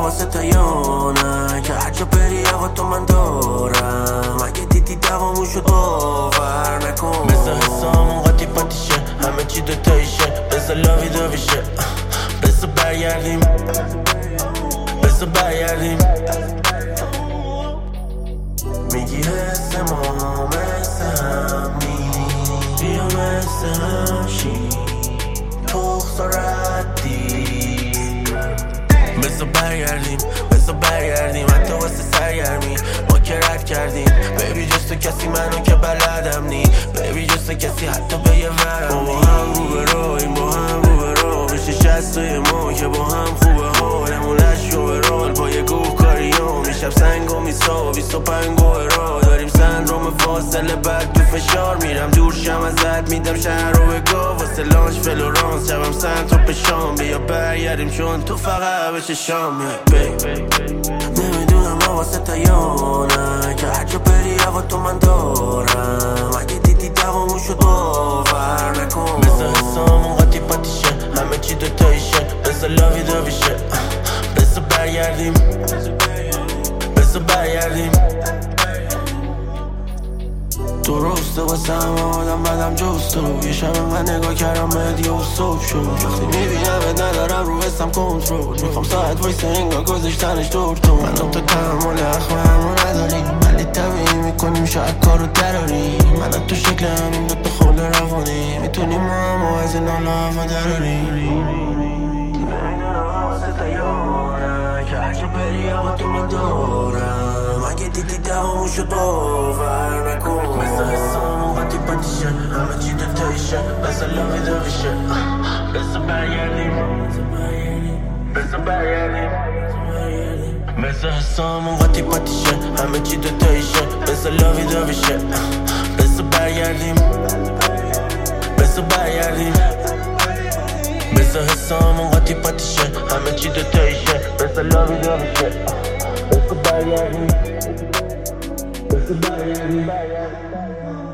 واسه تا یا نه که هر جا بری هوا تو من دارم. اگه دیدی دوامون شد باور نکن. بذار حسامون قاطی پاتیشه، همه چی دوتاییشه. بذار لاوی داویشه، بذار برگردیم، بذار برگردیم. میگی حس ما مثل هم نیست، بیا مثل هم شی تخص و ردی. بذار برگردیم، بذار برگردیم. حتی واسه سرگرمی ما که رد کردیم. بیبی جز تو کسی منو که بلدم نی. بیبی جز تو کسی حتی به یه ورم ما با هم رو به راهیم، با هم رو به راه. بشه شستای ما که با هم خوبه حالمون لش رو به رال. با یه گوه کاریام میشب سنگ و میسا 25 و را داریم سندروم فاصله. بعد تو فشار میرم دور شم ازت، میدم شهر رو به گاه واسه لانش فلورانس. شبم سنت رو پشام بیا برگردیم چون تو فقط بشه شام. نمیدونم واسه تا یا نه که هر جا بری هوا تو من دارم. اگه دیدی دوامون شد باور نکن. بذار حسامون قاطی پاتیشه، همه چی دوتاییشه. بذار لاوی داویشه، بذار برگردیم، بذار برگردیم. درسته واسه همه آدم بدم جز تو. یه شب من نگاه کردم بهت یه صبح شد. وقتی میبینمت ندارم رو حسم کنترل. میخوام ساعت وایسه انگار گذاشتنش دور تو. من تو تحمل اخم همو نداریم ولی طبیعی میکنیم شاید کارو دراریم. من تو شکل همین دوتا خورده روانی میتونیم ما هم از این حالا هوا دراریم. نمیدونم واسه تا یاره که هر جا بری هوا تو من دارم. اگه دیدی دوامون شد باور نکن. بذار حسامون قاطی پاتیشه، همه چی دوتاییشه. بذار لاوی داویشه، بذار برگردیم، بذار برگردیم. بذار حسامون قاطی پاتیشه، همه چی دوتاییشه. بذار لاوی داویشه، بذار برگردیم، بذار برگردیم. بذار حسامون قاطی پاتیشه، همه چی دوتاییشه. بذار لاوی داویشه، بذار برگردیم، بذار برگردیم.